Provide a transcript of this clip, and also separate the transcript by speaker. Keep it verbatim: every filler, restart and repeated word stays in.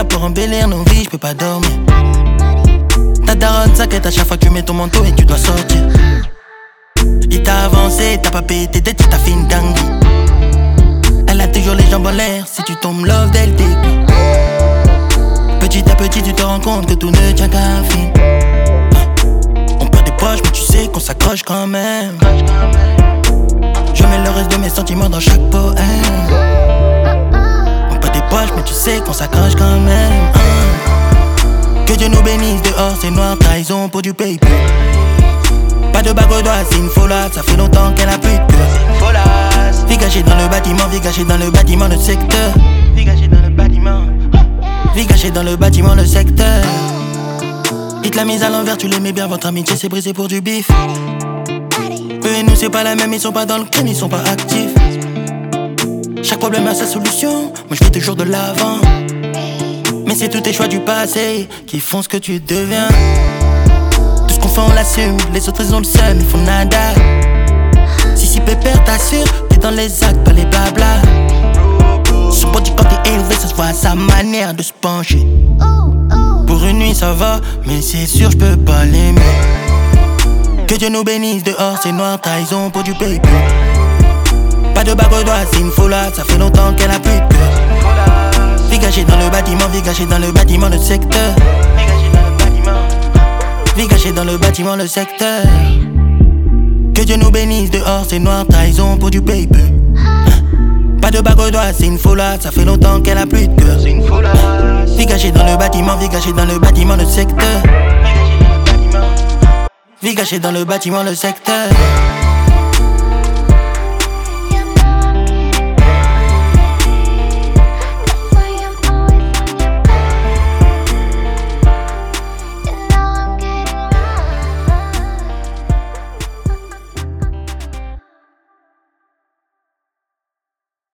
Speaker 1: là pour embellir nos vies, je peux pas dormir. Ta daronne s'inquiète à chaque fois que tu mets ton manteau et tu dois sortir. Il t'a avancé, t'as pas payé tes dettes, il t'a fait une dinguerie. Elle a toujours les jambes en l'air, si tu tombes love dès le début. Petit à petit tu te rends compte que tout ne tient qu'à fin. On perd des proches mais tu sais qu'on s'accroche quand même. Je mets le reste de mes sentiments dans chaque poème. On perd des proches mais tu sais qu'on s'accroche quand même. Que Dieu nous bénisse, dehors c'est noir, trahison pour du paper. Pas de bague au doigt, c'est une folade, ça fait longtemps qu'elle a plus de cœur. Vie cachée dans le bâtiment, vie cachée dans le bâtiment, le secteur. Vie cachée dans le bâtiment. Vie cachée dans le bâtiment, le secteur. Il te l'a mise à l'envers, tu l'aimais bien, votre amitié s'est brisée pour du bif. Eux et nous c'est pas la même, ils sont pas dans le crime, ils sont pas actifs. Chaque problème a sa solution, moi je fais toujours de l'avant. Mais c'est tous tes choix du passé qui font ce que tu deviens. Tout ce qu'on fait on l'assume, les autres ils ont le seum, ils font nada. Si si pépère t'assure, t'es dans les actes, pas les blabla. Son body quand t'es élevé, ça se voit à sa manière de se pencher. Pour une nuit ça va, mais c'est sûr je peux pas l'aimer. Que Dieu nous bénisse, dehors c'est noir, trahison pour du paper. Pas de bague au doigt, c'est une folade, ça fait longtemps qu'elle a plus de cœur. Vie cachée dans le bâtiment, vie cachée dans le bâtiment, le secteur. Vie cachée dans le bâtiment. Vie cachée dans le bâtiment, le secteur. Que Dieu nous bénisse, dehors c'est noir, trahison pour du paper. Pas de bague au doigt, c'est une folade, ça fait longtemps qu'elle a plus de cœur. Vie cachée dans le bâtiment, vie cachée dans le bâtiment, le secteur. Vie cachée dans le bâtiment, le secteur.